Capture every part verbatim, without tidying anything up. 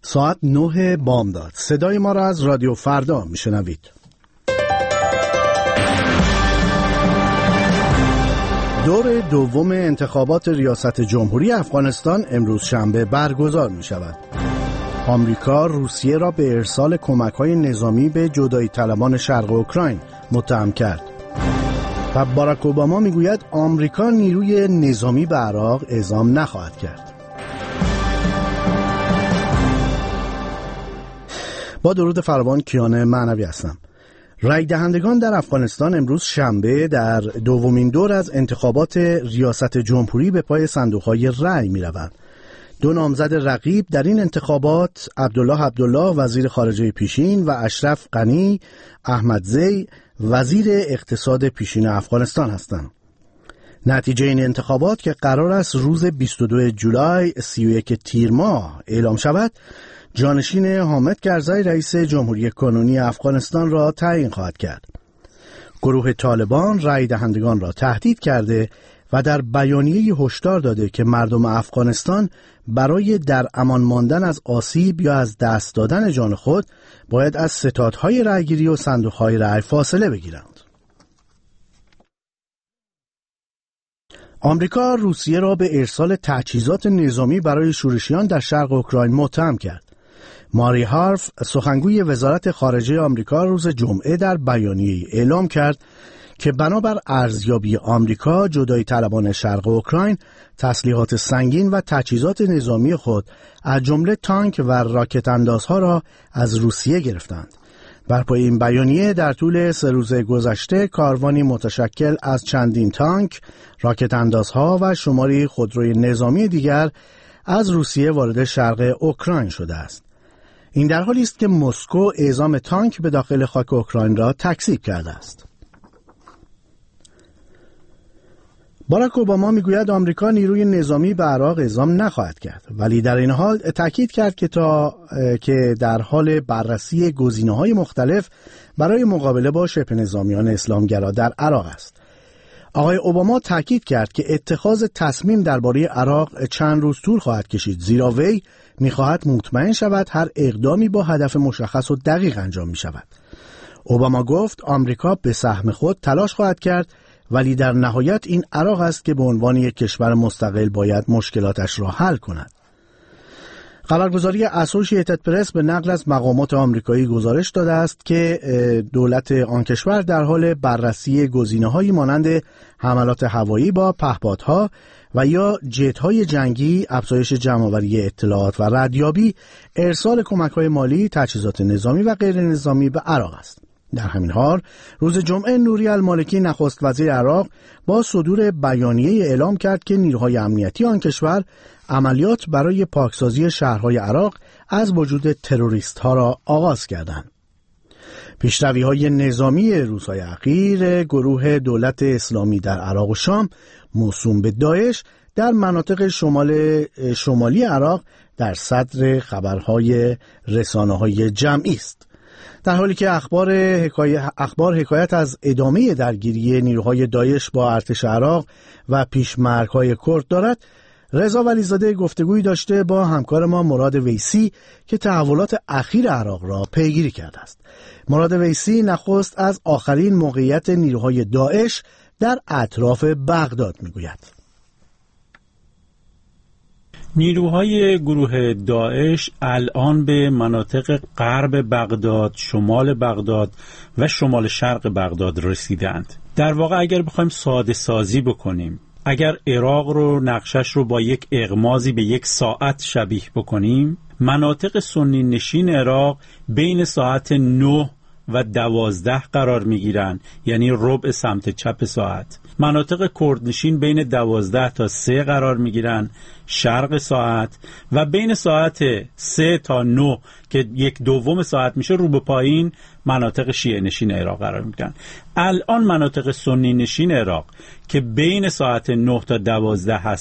ساعت نه بامداد. صدای ما را از رادیو فردا میشنوید. دور دوم انتخابات ریاست جمهوری افغانستان امروز شنبه برگزار می شود. آمریکا روسیه را به ارسال کمک‌های نظامی به جدایی طلبان شرق اوکراین متهم کرد. و باراک اوباما میگوید آمریکا نیروی نظامی به عراق اعزام نخواهد کرد. با درود فراوان، کیان معنوی هستم. رای دهندگان در افغانستان امروز شنبه در دومین دور از انتخابات ریاست جمهوری به پای صندوق‌های رای می‌روند. دو نامزد رقیب در این انتخابات، عبدالله عبدالله وزیر خارجه پیشین و اشرف غنی احمدزی وزیر اقتصاد پیشین افغانستان هستند. نتیجه این انتخابات که قرار است روز بیست و دو جولای سی و یک تیر ماه اعلام شود، جانشین حامد کرزی رئیس جمهوری کنونی افغانستان را تعیین خواهد کرد. گروه طالبان رای دهندگان را تهدید کرده و در بیانیه هشدار داده که مردم افغانستان برای در امان ماندن از آسیب یا از دست دادن جان خود باید از ستادهای رایگیری و صندوقهای رای فاصله بگیرند. آمریکا روسیه را به ارسال تجهیزات نظامی برای شورشیان در شرق اوکراین متهم کرد. ماری هارف، سخنگوی وزارت خارجه آمریکا، روز جمعه در بیانیه‌ای اعلام کرد که بنابر ارزیابی آمریکا، جدایی طلبان شرق اوکراین تسلیحات سنگین و تجهیزات نظامی خود از جمله تانک و راکت اندازها را از روسیه گرفتند. بر پای این بیانیه در طول سه روز گذشته کاروانی متشکل از چندین تانک، راکت اندازها و شماری خودروی نظامی دیگر از روسیه وارد شرق اوکراین شده است. این در حالی است که مسکو اعزام تانک به داخل خاک اوکراین را تکذیب کرده است. باراک اوباما میگوید آمریکا نیروی نظامی به عراق اعزام نخواهد کرد، ولی در این حال تاکید کرد که تا که در حال بررسی گزینه‌های مختلف برای مقابله با شبه نظامیان اسلامگرا در عراق است. آقای اوباما تاکید کرد که اتخاذ تصمیم درباره عراق چند روز طول خواهد کشید، زیرا وی می‌خواهد مطمئن شود هر اقدامی با هدف مشخص و دقیق انجام می‌شود. اوباما گفت آمریکا به سهم خود تلاش خواهد کرد، ولی در نهایت این عراق است که به عنوان یک کشور مستقل باید مشکلاتش را حل کند. خبرگزاری اسوشییتد پرس به نقل از مقامات آمریکایی گزارش داده است که دولت آن کشور در حال بررسی گزینه‌هایی مانند حملات هوایی با پهپادها و یا جت‌های جنگی، افزایش جمع‌آوری اطلاعات و ردیابی، ارسال کمک‌های مالی، تجهیزات نظامی و غیر نظامی به عراق است. در همین حال روز جمعه نوری المالکی نخست وزیر عراق با صدور بیانیه اعلام کرد که نیروهای امنیتی آن کشور عملیات برای پاکسازی شهرهای عراق از وجود تروریست ها را آغاز کردند. پیشروی‌های نظامی روزهای اخیر گروه دولت اسلامی در عراق و شام موسوم به داعش در مناطق شمال شمالی عراق در صدر خبرهای رسانه‌های جمعی است. در حالی که اخبار حکایت, اخبار حکایت از ادامه درگیری نیروهای داعش با ارتش عراق و پیشمرگ‌های کرد دارد، رضا ولیزاده گفتگویی داشته با همکار ما مراد ویسی که تحولات اخیر عراق را پیگیری کرده است. مراد ویسی نخست از آخرین موقعیت نیروهای داعش در اطراف بغداد میگوید. نیروهای گروه داعش الان به مناطق غرب بغداد، شمال بغداد و شمال شرق بغداد رسیدند. در واقع اگر بخوایم ساده سازی بکنیم، اگر عراق رو نقشش رو با یک اغمازی به یک ساعت شبیه بکنیم، مناطق سنی نشین عراق بین ساعت نه و دوازده قرار میگیرن، یعنی ربع سمت چپ ساعت. مناطق کردنشین بین دوازده تا سه قرار میگیرن، شرق ساعت، و بین ساعت سه تا نه که یک دوم ساعت میشه رو به پایین مناطق شیعه نشین عراق قرار میگیرن. الان مناطق سنی نشین عراق که بین ساعت نه تا دوازده هست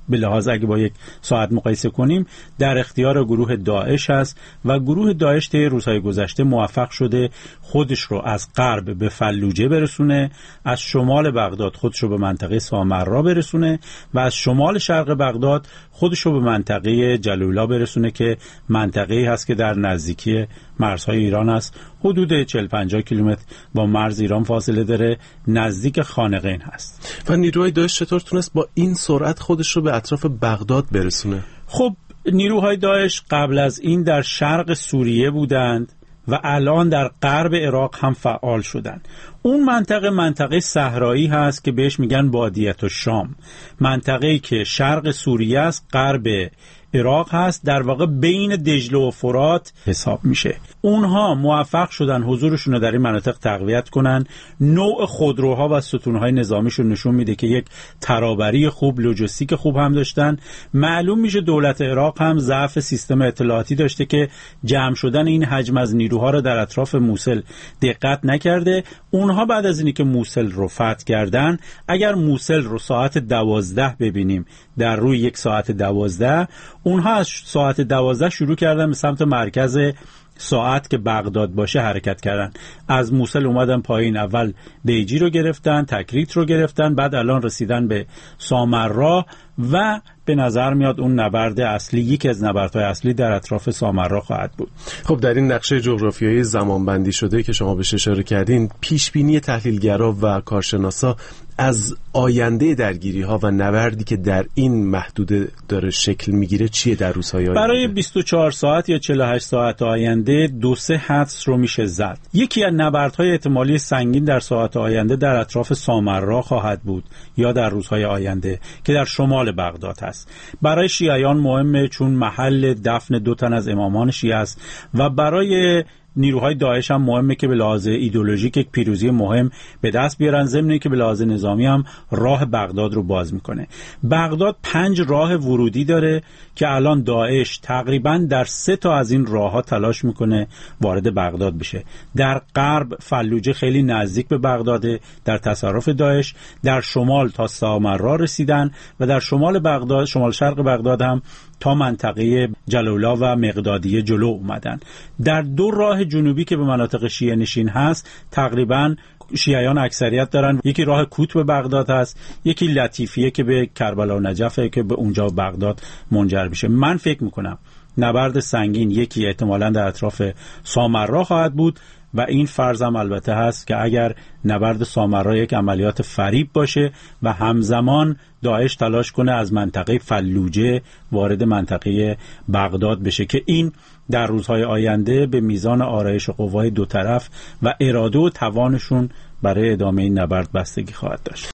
به لحاظ اگه با یک ساعت مقایسه کنیم در اختیار گروه داعش هست و گروه داعش طی روزهای گذشته موفق شده خودش رو از غرب به فلوجه برسونه، از شمال بغداد خودش رو به منطقه سامرا برسونه و از شمال شرق بغداد خودش رو به منطقه جلولا برسونه که منطقه‌ای هست که در نزدیکی مرزهای ایران است، حدود چهل پنجاه کیلومتر با مرز ایران فاصله داره، نزدیک خانقین هست. و نیروهای داعش چطور تونست با این سرعت خودش رو به اطراف بغداد برسونه؟ خب نیروهای داعش قبل از این در شرق سوریه بودند و الان در غرب عراق هم فعال شدند. اون منطقه منطقه صحرایی هست که بهش میگن بادیت الشام، منطقه‌ای که شرق سوریه است، غرب عراق هست، در واقع بین دجله و فرات حساب میشه. اونها موفق شدن حضورشون رو در این مناطق تقویت کنن. نوع خودروها و ستونهای نظامیشون نشون میده که یک ترابری خوب، لوجستیک خوب هم داشتن. معلوم میشه دولت عراق هم ضعف سیستم اطلاعاتی داشته که جمع شدن این حجم از نیروها رو در اطراف موصل دقت نکرده. اونها بعد از اینی که موصل رو فتح کردن، اگر موصل رو ساعت دوازده ببینیم در روی یک ساعت دوازده، اونها از ساعت دوازده شروع کردن به سمت مرکز ساعت که بغداد باشه حرکت کردن. از موصل اومدن پایین، اول بیجی رو گرفتن، تکریت رو گرفتن، بعد الان رسیدن به سامرا و به نظر میاد اون نبرد اصلی، یکی از نبردهای اصلی در اطراف سامرا خواهد بود. خب در این نقشه جغرافیایی زمانبندی شده که شما بهش اشاره کردین، پیشبینی تحلیلگرا و کارشناسا از آینده درگیری ها و نبردی که در این محدوده داره شکل میگیره چیه در روزهای آینده؟ برای بیست و چهار ساعت یا چهل و هشت ساعت آینده دو سه حدس رو میشه زد. یکی از نبردهای احتمالی سنگین در ساعت آینده در اطراف سامرا خواهد بود یا در روزهای آینده که در شمال بغداد هست. برای شیعیان مهمه چون محل دفن دو تن از امامان شیعه است و برای نیروهای داعش هم مهمه که به لحاظ ایدئولوژیک یک پیروزی مهم به دست بیارن، ضمن که به لحاظ نظامی هم راه بغداد رو باز میکنه. بغداد پنج راه ورودی داره که الان داعش تقریبا در سه تا از این راهها تلاش میکنه وارد بغداد بشه. در غرب فلوجه خیلی نزدیک به بغداده، در تصرف داعش. در شمال تا سامرا رسیدن و در شمال بغداد، شمال شرق بغداد هم تا منطقه جلولا و مقدادیه جلو اومدن. در دو راه جنوبی که به مناطق شیعه نشین هست تقریباً شیعیان اکثریت دارن. یکی راه کوت به بغداد هست، یکی لطیفیه که به کربلا و نجفه که به اونجا بغداد منجر میشه. من فکر میکنم نبرد سنگین یکی احتمالاً در اطراف سامرا خواهد بود و این فرضم البته هست که اگر نبرد سامرا یک عملیات فریب باشه و همزمان داعش تلاش کنه از منطقه فلوجه وارد منطقه بغداد بشه که این در روزهای آینده به میزان آرایش قوای دو طرف و اراده و توانشون برای ادامه این نبرد بستگی خواهد داشت.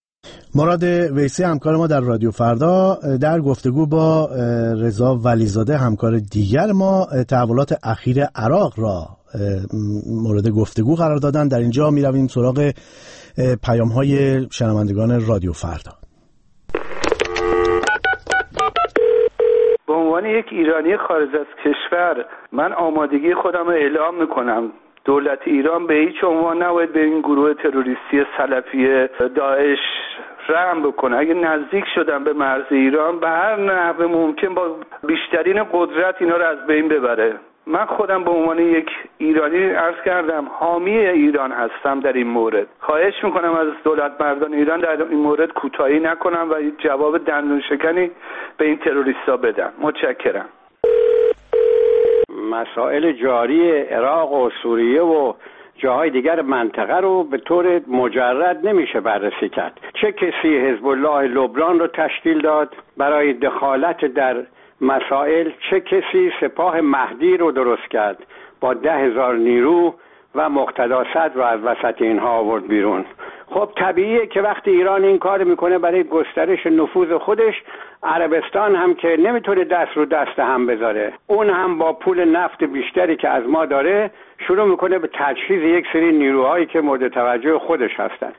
مراد ویسی همکار ما در رادیو فردا در گفتگو با رضا ولیزاده همکار دیگر ما تحولات اخیر عراق را مورد گفتگو قرار دادن. در اینجا می رویم سراغ پیام‌های شنوندگان رادیو فردا. به عنوان یک ایرانی خارج از کشور من آمادگی خودم رو اعلام میکنم. دولت ایران به هیچ عنوان نباید به این گروه تروریستی سلفی داعش رحم بکنه. اگه نزدیک شدن به مرز ایران به هر نحو ممکن با بیشترین قدرت اینا رو از بین ببره. من خودم به عنوان یک ایرانی عرض کردم حامی ایران هستم در این مورد. خواهش میکنم از دولت مردان ایران در این مورد کوتاهی نکنم و جواب دندون شکنی به این تروریستا بدم. متشکرم. مسائل جاری عراق و سوریه و جاهای دیگر منطقه رو به طور مجرد نمیشه بررسی کرد. چه کسی حزب الله لبنان رو تشکیل داد برای دخالت در مسائل، چه کسی سپاه مهدی رو درست کرد با ده هزار نیرو و مقتدا صدر رو از وسط اینها آورد بیرون. خب طبیعیه که وقتی ایران این کار میکنه برای گسترش نفوذ خودش، عربستان هم که نمیتونه دست رو دست هم بذاره، اون هم با پول نفت بیشتری که از ما داره شروع میکنه به تجهیز یک سری نیروهایی که مورد توجه خودش هستن.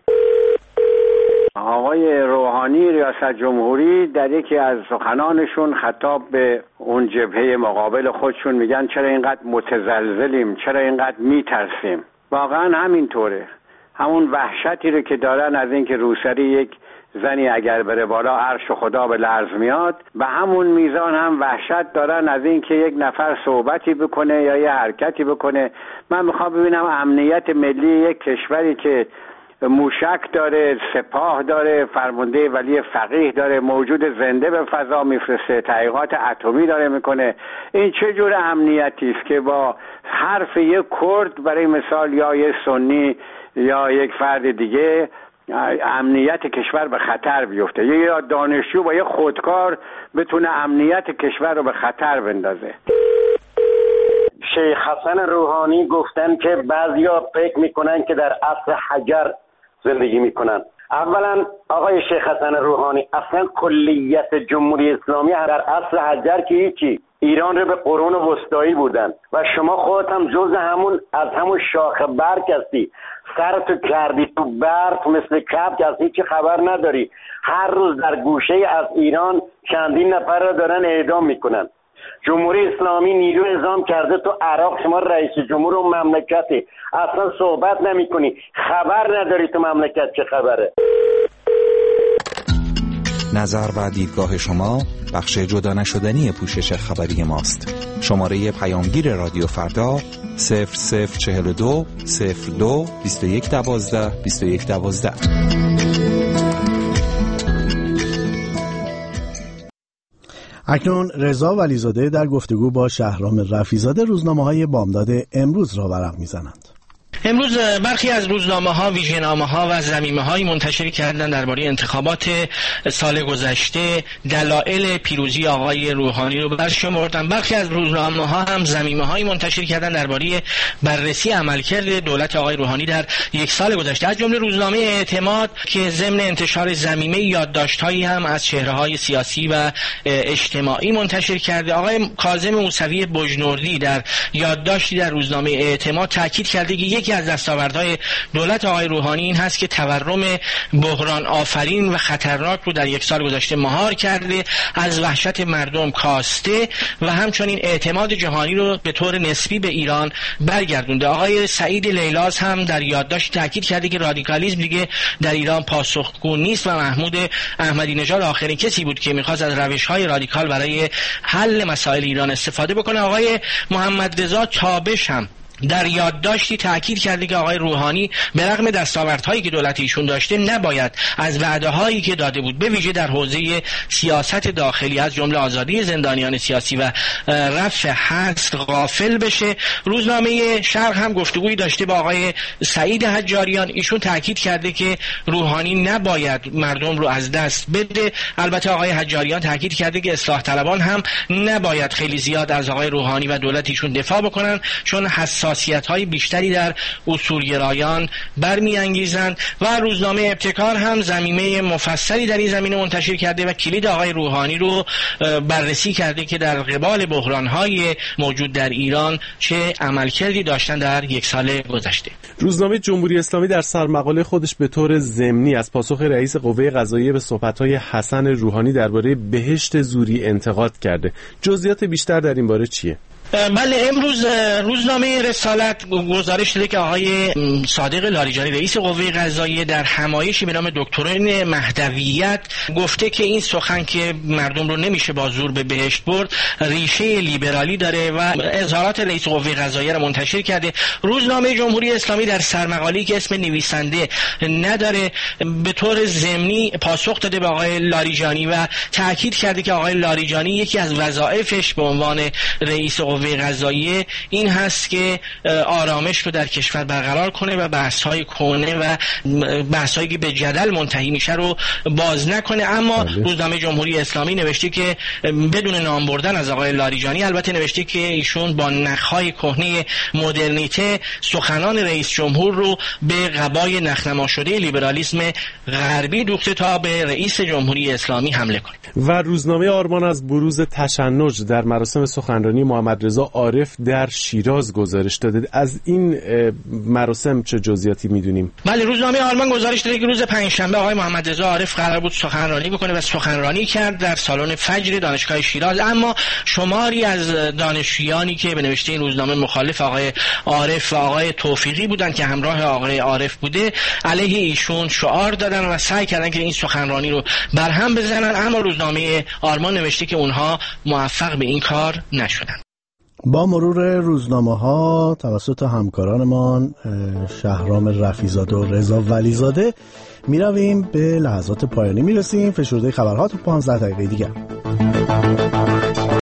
آقای روحانی ریاست جمهوری در یکی از سخنانشون خطاب به اون جبهه مقابل خودشون میگن چرا اینقدر متزلزلیم، چرا اینقدر میترسیم. واقعا همینطوره. همون وحشتی رو که دارن از اینکه روسری یک زنی اگر بره بالا عرش خدا به لرز میاد. به همون میزان هم وحشت دارن از این که یک نفر صحبتی بکنه یا یه حرکتی بکنه. من میخوام ببینم امنیت ملی یک کشوری که موشک داره، سپاه داره، فرمانده ولی فقیه داره، موجود زنده به فضا میفرسته، تحقیقات اتمی داره میکنه، این چه جور امنیتی است که با حرف یک کرد برای مثال یا یک سنی یا یک فرد دیگه امنیت کشور به خطر بیفته، یا دانشجو با یک خودکار بتونه امنیت کشور رو به خطر بندازه. شیخ حسن روحانی گفتن که بعضیا فکر میکنن که در عصر حجر زندگی میکنن. اولا آقای شیخ حسن روحانی، اصلا کلیت جمهوری اسلامی در عصر حجر که هیچی، ایران رو به قرون وسطایی بودن و شما خودت هم جز همون از همون شاخ برگ هستی، سرتو کردی تو برف مثل کبک، از هیچی خبر نداری. هر روز در گوشه از ایران چندین نفر رو دارن اعدام میکنن. جمهوری اسلامی نیرو اعزام کرده تو عراق، شما رئیس جمهور اون مملکتی، اصلا صحبت نمی کنی، خبر نداری تو مملکت چه خبره. نظر و دیدگاه شما بخش جدا نشدنی پوشش خبری ماست. شماره پیامگیر رادیو فردا صفر صفر چهل و دو صفر دو بیست و یک دوازده بیست و یک دوازده. اکنون رضا ولیزاده در گفتگو با شهرام رفیزاده روزنامه‌های بامداد امروز را ورق می‌زنند. امروز برخی از روزنامه‌ها ویژه‌نامه‌ها و ضمیمه‌های منتشر کردن درباره انتخابات سال گذشته، دلایل پیروزی آقای روحانی رو برشمردن. برخی از روزنامه‌ها هم ضمیمه‌های منتشر کردن درباره بررسی عملکرد دولت آقای روحانی در یک سال گذشته. از جمله روزنامه اعتماد که ضمن انتشار ضمیمه یادداشت‌هایی هم از چهره‌های سیاسی و اجتماعی منتشر کرده. آقای کاظم موسوی بجنوردی در یادداشتی در روزنامه اعتماد تاکید کرده که یکی از دستاوردهای دولت آقای روحانی این هست که تورم بحران آفرین و خطرناک رو در یک سال گذشته مهار کرده، از وحشت مردم کاسته و همچنین اعتماد جهانی رو به طور نسبی به ایران برگردونده. آقای سعید لیلاز هم در یادداشت تاکید کرده که رادیکالیسم دیگه در ایران پاسخگو نیست و محمود احمدی نژاد آخرین کسی بود که می‌خواست از روش‌های رادیکال برای حل مسائل ایران استفاده بکنه. آقای محمد رضا چابش هم در یادداشتی تاکید کرده که آقای روحانی به رغم دستاوردهایی که دولت ایشون داشته نباید از وعده‌هایی که داده بود به ویژه در حوزه سیاست داخلی از جمله آزادی زندانیان سیاسی و رفع حصر غافل بشه. روزنامه شرق هم گفتگویی داشته با آقای سعید حجاریان، ایشون تاکید کرده که روحانی نباید مردم رو از دست بده. البته آقای حجاریان تاکید کرده که اصلاح طلبان هم نباید خیلی زیاد از آقای روحانی و دولت ایشون دفاع بکنن چون حساس حساسیت‌های بیشتری در اصولگرایان برمی‌انگیزند. و روزنامه ابتکار هم ضمیمه مفصلی در این زمینه منتشر کرده و کلید آقای روحانی رو بررسی کرده که در قبال بحران‌های موجود در ایران چه عملکردی داشتن در یک سال گذشته. روزنامه جمهوری اسلامی در سرمقاله خودش به طور ضمنی از پاسخ رئیس قوه قضاییه به صحبت‌های حسن روحانی درباره بهشت زوری انتقاد کرده. جزئیات بیشتر در این باره چیه؟ بله، امروز روزنامه رسالت گزارش داده که آقای صادق لاریجانی رئیس قوه قضاییه در همایشی به نام دکترین مهدویت گفته که این سخن که مردم رو نمیشه با زور به بهشت برد ریشه لیبرالی داره و اظهارات رئیس قوه قضاییه را منتشر کرده. روزنامه جمهوری اسلامی در سرمقاله‌ای که اسم نویسنده نداره به طور ضمنی پاسخ داده به آقای لاریجانی و تاکید کرده که آقای لاریجانی یکی از وظایفش به عنوان رئیس قوه قضاییه این هست که آرامش رو در کشور برقرار کنه و بحث‌های کهنه و بحث‌هایی که به جدل منتهی میشه رو باز نکنه. اما روزنامه جمهوری اسلامی نوشته که بدون نام بردن از آقای لاریجانی البته نوشته که ایشون با نخ‌های کهنه مدرنیته سخنان رئیس جمهور رو به قبای نخنما شده لیبرالیسم غربی دوخته تا به رئیس جمهوری اسلامی حمله کنه. و روزنامه آرمان از بروز تشنج در مراسم سخنرانی محمد رضا عارف در شیراز گزارش داده. از این مراسم چه جزئیاتی میدونیم؟ بله، روزنامه آلمان گزارش داده که روز پنجشنبه آقای محمد رضا عارف قرار بود سخنرانی بکنه و سخنرانی کرد در سالن فجر دانشگاه شیراز، اما شماری از دانشجویانی که به نوشته این روزنامه مخالف آقای عارف و آقای توفیقی بودن که همراه آقای عارف بوده، علیه ایشون شعار دادن و سعی کردن که این سخنرانی رو برهم بزنن، اما روزنامه آلمان نوشته که اونها موفق به این کار نشدن. با مرور روزنامه ها توسط همکارانمان شهرام رفیزاده و رضا ولیزاده می رویم به لحظات پایانی می رسیم. فشرده خبرها تو پانزده دقیقه دیگر.